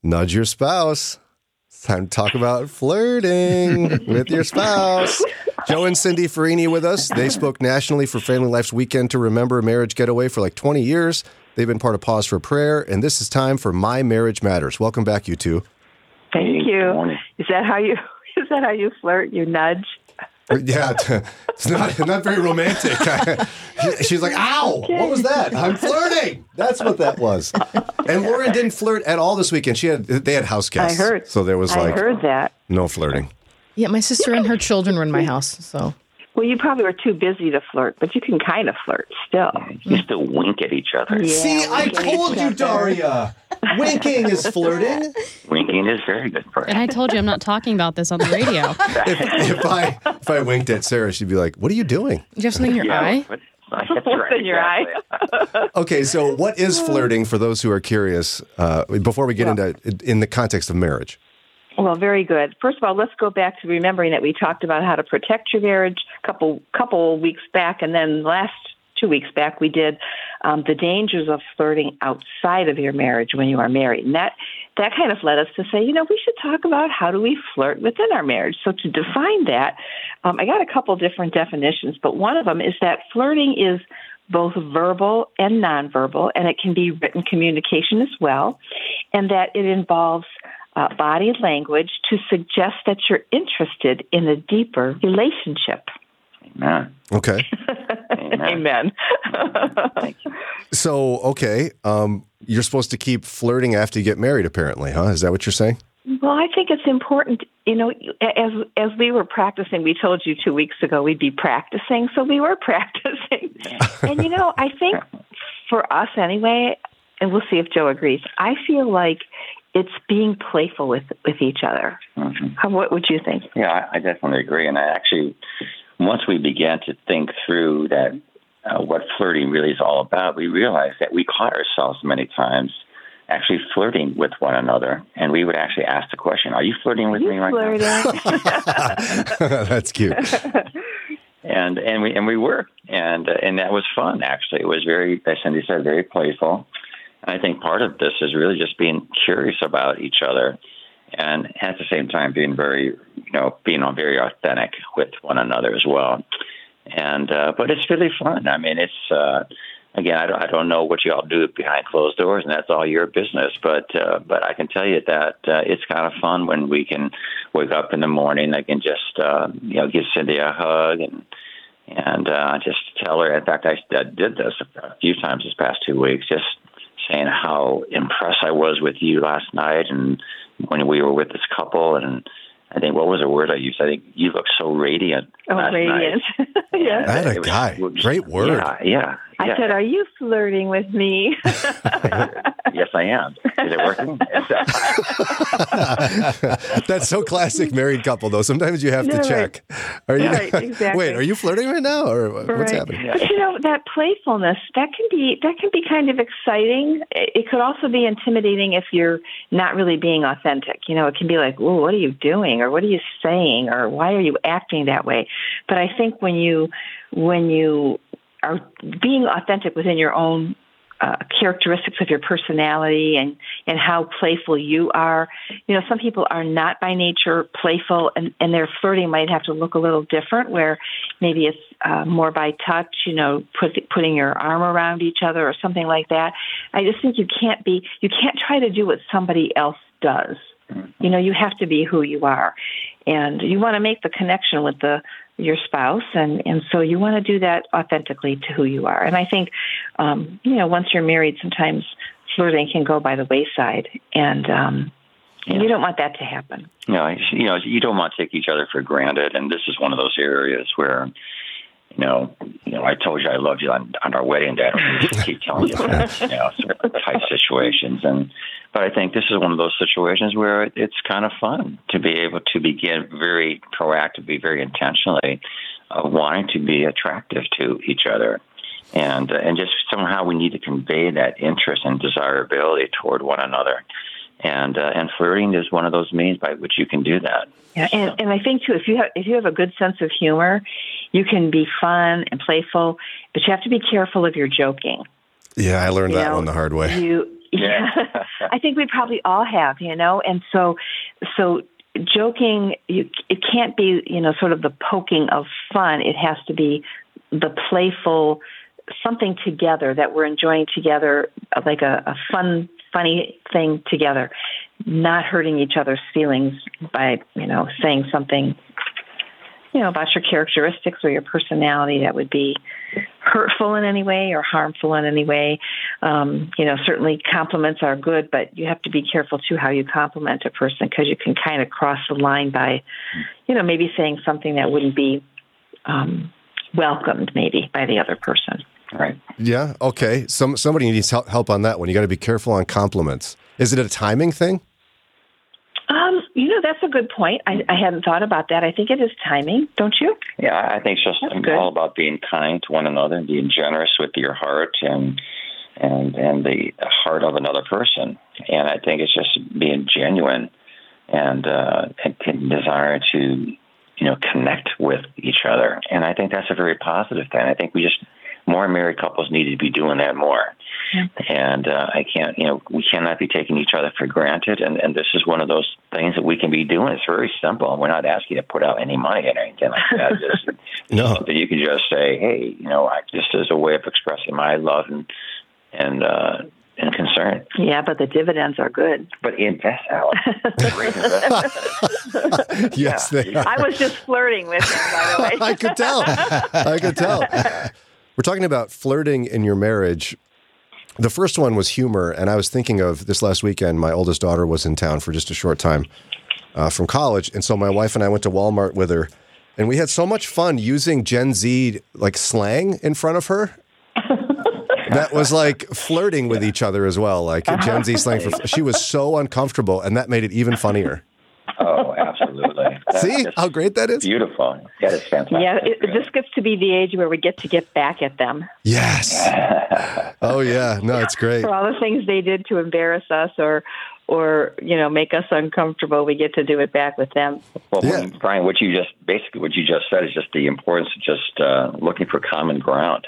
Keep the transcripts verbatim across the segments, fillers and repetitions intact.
Nudge your spouse. It's time to talk about flirting with your spouse. Joe and Cindy Farini with us. They spoke nationally for Family Life's Weekend to Remember Marriage Getaway for like twenty years. They've been part of Pause for Prayer, and this is time for My Marriage Matters. Welcome back, you two. Thank you. Is that how you is that how you flirt? You nudge? Yeah, it's not not very romantic. She's like, ow, okay. What was that? I'm flirting. That's what that was. And Lauren didn't flirt at all this weekend. She had They had house guests. I heard. So there was I like, heard that. No flirting. Yeah, my sister and her children were in my house, so. Well, you probably were too busy to flirt, but you can kind of flirt still. You still wink at each other. Yeah, See, I told you, Daria. Winking is flirting. Winking is very good for it. And I told you I'm not talking about this on the radio. if, if I if I winked at Sarah, she'd be like, "What are you doing? Do you have something in your yeah, eye?" But, What's right, in your exactly. eye? Okay, so what is flirting for those who are curious? Uh, before we get well, into in the context of marriage. Well, very good. First of all, let's go back to remembering that we talked about how to protect your marriage a couple couple weeks back, and then last two weeks back we did um, the dangers of flirting outside of your marriage when you are married. And that, that kind of led us to say, you know, we should talk about how do we flirt within our marriage. So to define that, um, I got a couple different definitions, but one of them is that flirting is both verbal and nonverbal, and it can be written communication as well, and that it involves Uh, body language to suggest that you're interested in a deeper relationship. Amen. Okay. Amen. Amen. Thank you. So, okay, um, you're supposed to keep flirting after you get married, apparently, huh? Is that what you're saying? Well, I think it's important, you know, as as we were practicing, we told you two weeks ago we'd be practicing, so we were practicing. And, you know, I think for us anyway, and we'll see if Joe agrees, I feel like it's being playful with, with each other. Mm-hmm. How, what would you think? Yeah, I, I definitely agree. And I actually, once we began to think through that, uh, what flirting really is all about, we realized that we caught ourselves many times actually flirting with one another. And we would actually ask the question, are you flirting with are you me right flirting? now? That's cute. and and we and we were. And, uh, and that was fun, actually. It was very, as Cindy said, very playful. I think part of this is really just being curious about each other, and at the same time being very, you know, being very authentic with one another as well. And uh, but it's really fun. I mean, it's uh, again, I don't, I don't know what you all do behind closed doors, and that's all your business. But uh, but I can tell you that uh, it's kind of fun when we can wake up in the morning. I can just uh, you know give Cindy a hug and. And uh, just tell her. In fact, I, I did this a few times this past two weeks. Just saying how impressed I was with you last night, and when we were with this couple, and I think what was the word I used? I think you look so radiant. Oh, last radiant! Yes. That a guy. Was, Great word. Yeah, yeah. I yeah. said, "Are you flirting with me?" Yes, I am. Is it working? That's so classic married couple, though. Sometimes you have to No, check. Are you? Right, exactly. Wait, are you flirting right now, or what's right. happening? But you know, that playfulness that can be that can be kind of exciting. It could also be intimidating if you're not really being authentic. You know, it can be like, "Oh, what are you doing?" or "What are you saying?" or "Why are you acting that way?" But I think when you when you are being authentic within your own uh, characteristics of your personality and, and how playful you are. You know, some people are not by nature playful, and, and their flirting might have to look a little different, where maybe it's uh, more by touch, you know, put, putting your arm around each other or something like that. I just think you can't be, you can't try to do what somebody else does. You know, you have to be who you are, and you want to make the connection with the your spouse, and, and so you want to do that authentically to who you are. And I think, um, you know, once you're married, sometimes flirting can go by the wayside, and um, and you don't want that to happen. No, you know, you don't want to take each other for granted, and this is one of those areas where, you know, you know, I told you I loved you on, on our wedding day. I don't need to keep telling you that, you know, sort of type situations. And but I think this is one of those situations where it's kind of fun to be able to begin very proactively, very intentionally, uh, wanting to be attractive to each other, and uh, and just somehow we need to convey that interest and desirability toward one another. And uh, and flirting is one of those means by which you can do that. Yeah, and, and I think too, if you have if you have a good sense of humor, you can be fun and playful, but you have to be careful of your joking. Yeah, I learned you that know, one the hard way. You yeah, I think we probably all have, you know, and so, so joking, you, it can't be, you know, sort of the poking of fun. It has to be the playful, something together that we're enjoying together, like a, a fun, funny thing together, not hurting each other's feelings by, you know, saying something, you know, about your characteristics or your personality that would be hurtful in any way or harmful in any way. Um, you know, certainly compliments are good, but you have to be careful too how you compliment a person, because you can kind of cross the line by, you know, maybe saying something that wouldn't be um, welcomed maybe by the other person. Right. Yeah. Okay. Some somebody needs help help on that one. You got to be careful on compliments. Is it a timing thing? Um, you know, that's a good point. I, I hadn't thought about that. I think it is timing, don't you? Yeah, I think it's just That's all good. about being kind to one another and being generous with your heart and and and the heart of another person. And I think it's just being genuine and uh, and and desire to, you know, connect with each other. And I think that's a very positive thing. I think we just more married couples need to be doing that more. Yeah. And uh, I can't, you know, we cannot be taking each other for granted. And, and this is one of those things that we can be doing. It's very simple. We're not asking you to put out any money or anything like that. Just No. something you can just say, hey, you know, I, just as a way of expressing my love and and uh, and concern. Yeah, but the dividends are good. But invest, Alex. Great investment. Yes, Yeah. they are. I was just flirting with him, by the way. I could tell. I could tell. We're talking about flirting in your marriage. The first one was humor, and I was thinking of this last weekend. My oldest daughter was in town for just a short time uh, from college, and so my wife and I went to Walmart with her, and we had so much fun using Gen Z like slang in front of her. That was like flirting with each other as well, like Gen Z slang. For, she was so uncomfortable, and that made it even funnier. Oh, absolutely. That's See just how great that is? beautiful. That is fantastic. Yeah, it, this gets to be the age where we get to get back at them Yes. Oh yeah. No, it's great. for all the things they did to embarrass us or, or you know, make us uncomfortable. We get to do it back with them. Well, Yeah. Brian, what you just basically what you just said is just the importance of just uh, looking for common ground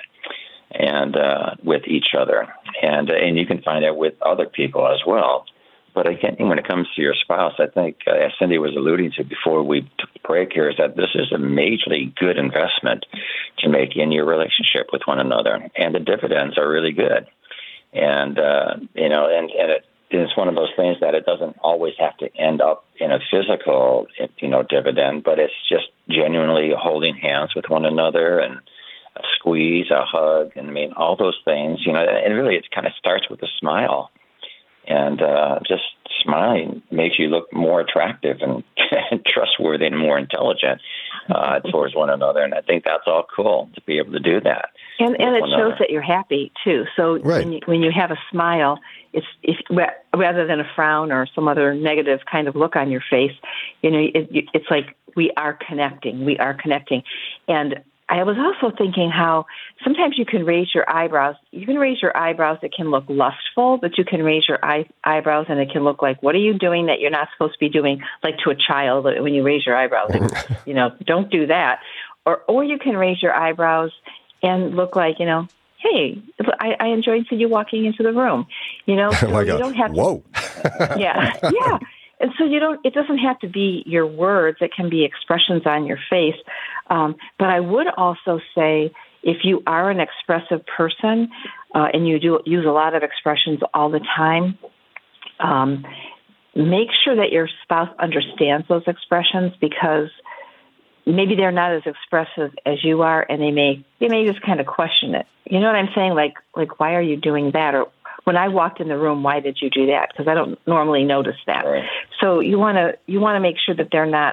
and uh, with each other, and uh, and you can find that with other people as well. But again, when it comes to your spouse, I think, uh, as Cindy was alluding to before we took the break here, is that this is a majorly good investment to make in your relationship with one another, and the dividends are really good. And uh, you know, and and it, it's one of those things that it doesn't always have to end up in a physical, you know, dividend, but it's just genuinely holding hands with one another and a squeeze, a hug, and I mean all those things. You know, and really, it kind of starts with a smile. And uh, just smiling makes you look more attractive and trustworthy and more intelligent uh, towards one another. And I think that's all cool to be able to do that. And and it one shows another. that you're happy too. So Right. when you, when you have a smile, it's if rather than a frown or some other negative kind of look on your face, you know, it, it's like we are connecting. We are connecting, and I was also thinking how sometimes you can raise your eyebrows. You can raise your eyebrows. It can look lustful, but you can raise your eye, eyebrows and it can look like, what are you doing that you're not supposed to be doing? Like to a child when you raise your eyebrows, you know, don't do that. Or, or you can raise your eyebrows and look like, you know, hey, I, I enjoyed seeing you walking into the room. You know, so Like you a, don't have to, whoa. yeah, yeah. And so you don't. It doesn't have to be your words. It can be expressions on your face. Um, but I would also say, if you are an expressive person uh, and you do use a lot of expressions all the time, um, make sure that your spouse understands those expressions, because maybe they're not as expressive as you are, and they may they may just kind of question it. You know what I'm saying? Like like why are you doing that? Or when I walked in the room, why did you do that? Because I don't normally notice that. Right. So you want to you want to make sure that they're not,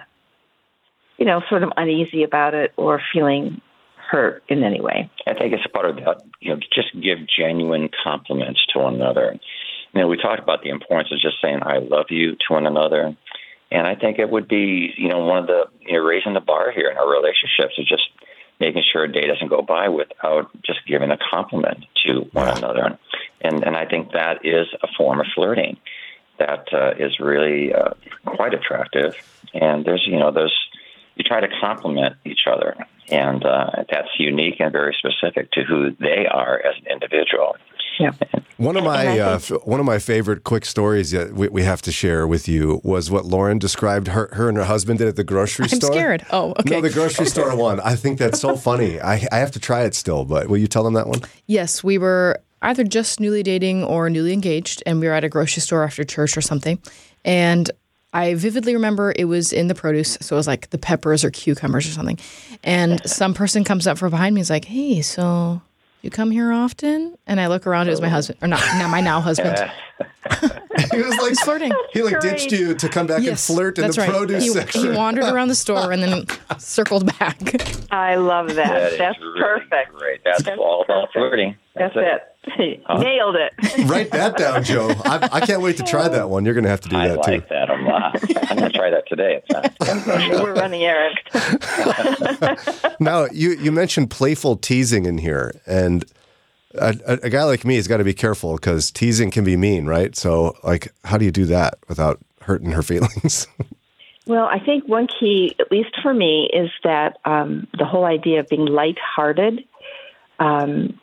you know, sort of uneasy about it or feeling hurt in any way. I think it's a part of that, you know, just give genuine compliments to one another. You know, we talked about the importance of just saying, I love you to one another. And I think it would be, you know, one of the, you know, raising the bar here in our relationships is just making sure a day doesn't go by without just giving a compliment to one Wow. another. And and I think that is a form of flirting that uh, is really uh, quite attractive. And there's, you know, there's, you try to compliment each other. And uh, that's unique and very specific to who they are as an individual. Yeah. One of my And I uh, think- f- one of my favorite quick stories that we, we have to share with you was what Lauren described her her and her husband did at the grocery I'm store. scared. Oh, okay. No, the grocery store one. I think that's so funny. I I have to try it still, but will you tell them that one? Yes, we were either just newly dating or newly engaged, and we were at a grocery store after church or something. And I vividly remember it was in the produce, so it was like the peppers or cucumbers or something. And some person comes up from behind me and is like, "Hey, so you come here often?" And I look around, it was my husband, or not, not my now husband. He was like He's flirting. he like Great. ditched you to come back Yes, and flirt in that's the right. produce he, section. he wandered around the store and then circled back. I love that. That is That's really perfect. Great. That's, That's all about perfect. flirting. That's it. Nailed it. Write that down, Joe. I, I can't wait to try that one. You're going to have to do I that like too. that a lot. I'm going to try that today. We're running errands. Now, you, you mentioned playful teasing in here, and a, a, a guy like me has got to be careful because teasing can be mean, right? So, like, how do you do that without hurting her feelings? Well, I think one key, at least for me, is that um, the whole idea of being lighthearted, um,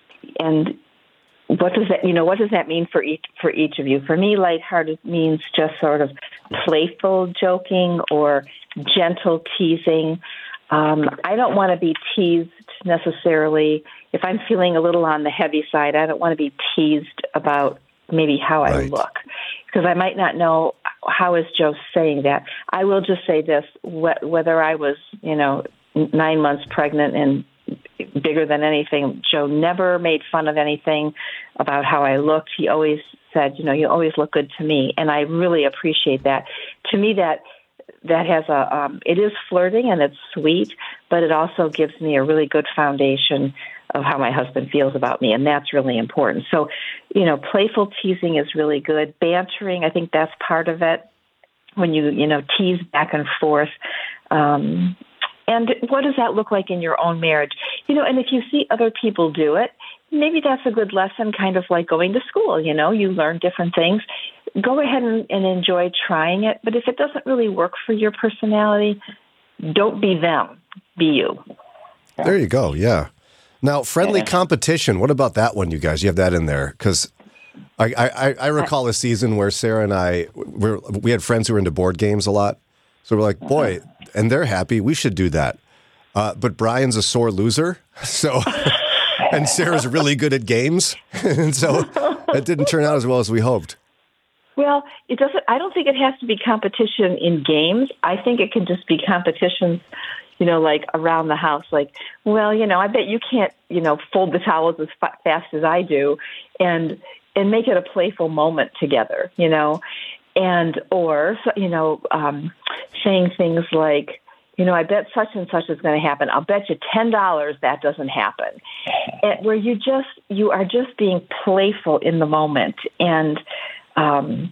and what does that, you know, what does that mean for each for each of you? For me, lighthearted means just sort of playful joking or gentle teasing. Um, I don't want to be teased necessarily. If I'm feeling a little on the heavy side, I don't want to be teased about maybe how I Right. look, because I might not know how is Joe saying that. I will just say this: wh- whether I was, you know, nine months pregnant and bigger than anything, Joe never made fun of anything about how I looked. He always said, you know, you always look good to me, and I really appreciate that. To me, that that has a um, it is flirting and it's sweet, but it also gives me a really good foundation of how my husband feels about me, and that's really important. So, you know, playful teasing is really good. Bantering, I think that's part of it. When you, you know, tease back and forth. Um, and what does that look like in your own marriage? You know, and if you see other people do it, maybe that's a good lesson, kind of like going to school. You know, you learn different things. Go ahead and, and enjoy trying it. But if it doesn't really work for your personality, don't be them. Be you. There you go. Yeah. Now, friendly competition. What about that one, you guys? You have that in there? Because I, I, I recall a season where Sarah and I, we're, we had friends who were into board games a lot. So we're like, boy, and they're happy. We should do that. Uh, but Brian's a sore loser. So, and Sarah's really good at games. And so it didn't turn out as well as we hoped. Well, it doesn't. I don't think it has to be competition in games. I think it can just be competitions, you know, like around the house. Like, well, you know, I bet you can't, you know, fold the towels as fa- fast as I do, and and make it a playful moment together, you know, and or you know, um, saying things like, you know, I bet such and such is going to happen. I'll bet you ten dollars that doesn't happen. And where you just you are just being playful in the moment. And Um,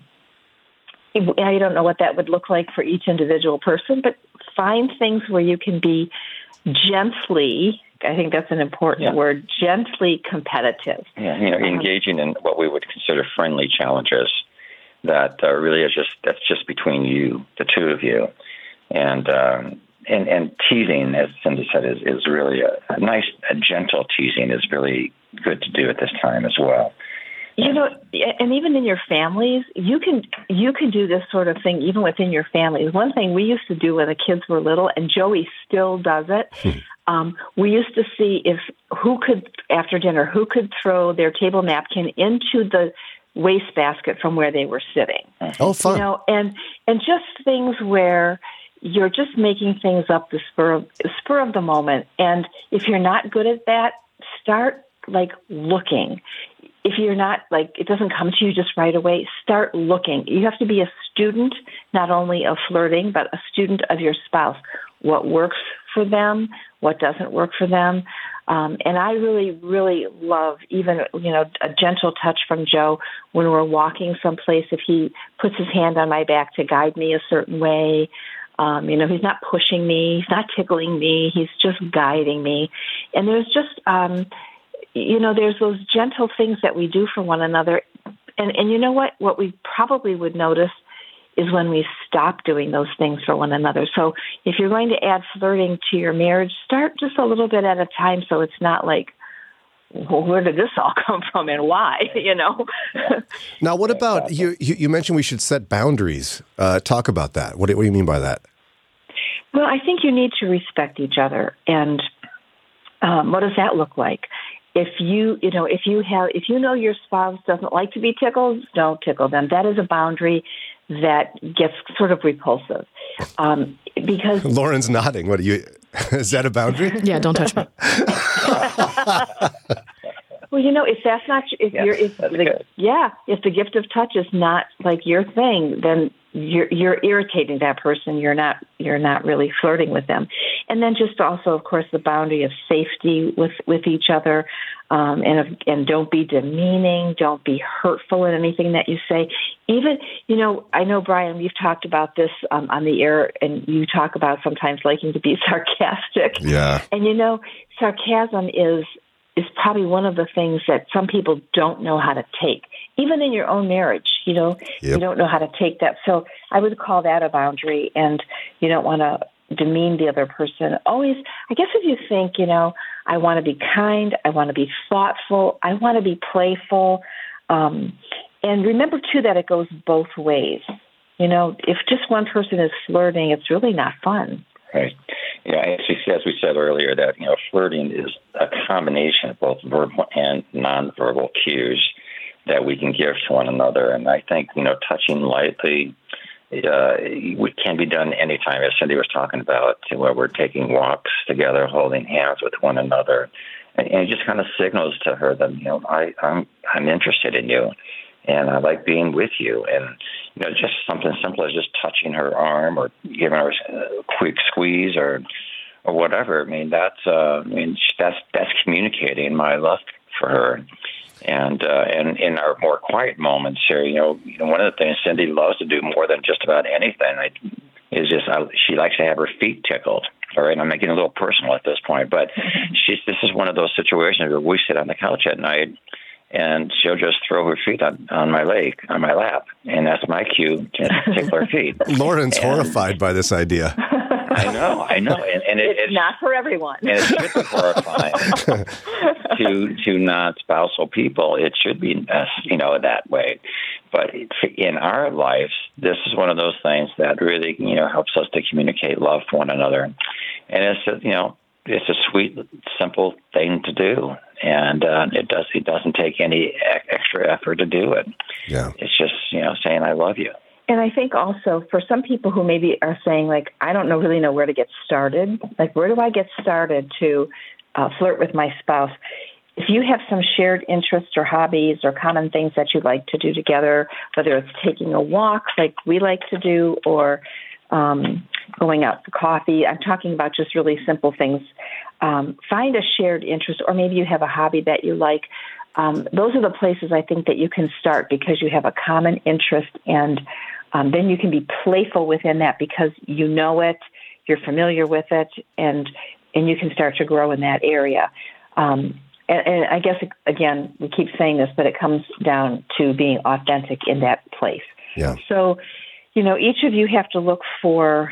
I don't know what that would look like for each individual person, but find things where you can be gently, I think that's an important Yeah. word, gently competitive. Yeah, you know, engaging in what we would consider friendly challenges that uh, really is just, that's just between you, the two of you. And, um, and, and teasing, as Cindy said, is, is really a, a nice, a gentle teasing is really good to do at this time as well. You know, and even in your families, you can you can do this sort of thing even within your families. One thing we used to do when the kids were little, and Joey still does it, um, we used to see if who could, after dinner, who could throw their table napkin into the wastebasket from where they were sitting. Oh, fun. You know, and and just things where you're just making things up the spur of, spur of the moment. And if you're not good at that, start like looking. If you're not, like, it doesn't come to you just right away, start looking. You have to be a student, not only of flirting, but a student of your spouse. What works for them, what doesn't work for them. Um, and I really, really love even, you know, a gentle touch from Joe when we're walking someplace. If he puts his hand on my back to guide me a certain way, um, you know, he's not pushing me, he's not tickling me, he's just guiding me. And there's just... Um, You know, there's those gentle things that we do for one another. And, and you know what? What we probably would notice is when we stop doing those things for one another. So if you're going to add flirting to your marriage, start just a little bit at a time so it's not like well, where did this all come from and why? You know. Now, what about you? You, you mentioned we should set boundaries. Uh, talk about that. What do, what do you mean by that? Well, I think you need to respect each other, and um, what does that look like? If you, you know, if you have, if you know your spouse doesn't like to be tickled, don't tickle them. That is a boundary that gets sort of repulsive, um, because Lauren's nodding. What do you? Is that a boundary? Yeah, don't touch me. Well, you know, if that's not, if Yeah, you're, if that's the, good. yeah, if the gift of touch is not like your thing, then you're you're irritating that person. You're not you're not really flirting with them. And then just also, of course, the boundary of safety with, with each other, um, and and don't be demeaning, don't be hurtful in anything that you say. Even, you know, I know, Brian, we've talked about this um, on the air, and you talk about sometimes liking to be sarcastic. Yeah. And you know, sarcasm is is probably one of the things that some people don't know how to take. Even in your own marriage, you know, Yep. you don't know how to take that. So I would call that a boundary, and you don't want to demean the other person. Always, I guess if you think, you know, I want to be kind, I want to be thoughtful, I want to be playful. Um, and remember, too, that it goes both ways. You know, if just one person is flirting, it's really not fun. Right. Yeah, actually, as we said earlier, that, you know, flirting is a combination of both verbal and nonverbal cues that we can give to one another. And I think, you know, touching lightly uh, it can be done anytime, as Cindy was talking about, where we're taking walks together, holding hands with one another. And, and it just kind of signals to her that, you know, I, I'm I'm interested in you, and I like being with you. And, you know, just something simple as just touching her arm or giving her a quick squeeze or or whatever. I mean, that's uh, I mean that's that's communicating my love for her. And uh, and in our more quiet moments here, you know, you know, one of the things Cindy loves to do more than just about anything I, is just I, she likes to have her feet tickled. All right, I'm making it a little personal at this point, but she's this is one of those situations where we sit on the couch at night, and she'll just throw her feet on, on my leg, on my lap, and that's my cue to tickle her feet. Lauren's And- horrified by this idea. I know, I know, and, and it, It's, it's not for everyone. and it should be horrifying to to non-spousal people. It should be, uh, you know, that way. But in our lives, this is one of those things that really, you know, helps us to communicate love for one another. And it's, a, you know, it's a sweet, simple thing to do, and uh, it does it doesn't take any e- extra effort to do it. Yeah. It's just, you know, saying I love you. And I think also for some people who maybe are saying, like, I don't know really know where to get started. Like, where do I get started to uh, flirt with my spouse? If you have some shared interests or hobbies or common things that you like to do together, whether it's taking a walk like we like to do or um, going out for coffee, I'm talking about just really simple things. Um, find a shared interest, or maybe you have a hobby that you like. Um, those are the places I think that you can start because you have a common interest, and um, then you can be playful within that because you know it, you're familiar with it, and and you can start to grow in that area. Um, and, and I guess, again, we keep saying this, but it comes down to being authentic in that place. Yeah. So, you know, each of you have to look for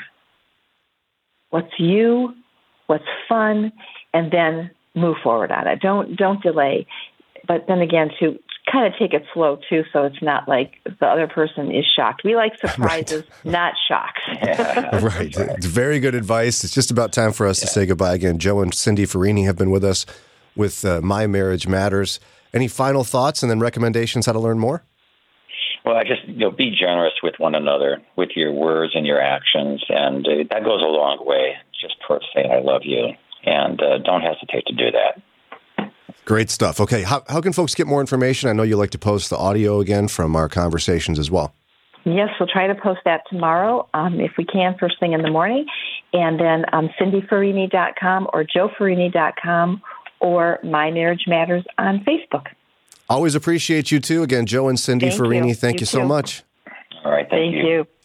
what's you, what's fun, and then move forward on it. Don't don't delay. But then again, to kind of take it slow, too, so it's not like the other person is shocked. We like surprises, right. Not shocks. Right. It's very good advice. It's just about time for us to say goodbye again. Joe and Cindy Farini have been with us with uh, My Marriage Matters. Any final thoughts and then recommendations how to learn more? Well, I just, you know, be generous with one another, with your words and your actions, and uh, that goes a long way, just towards saying I love you, and uh, don't hesitate to do that. Great stuff. Okay, how, how can folks get more information? I know you like to post the audio again from our conversations as well. Yes, we'll try to post that tomorrow, um, if we can, first thing in the morning, and then um, cindy farini dot com or joe farini dot com or My Marriage Matters on Facebook. Always appreciate you, too. Again, Joe and Cindy Thank Farini, you. thank you, You so too. much. All right, thank, Thank you.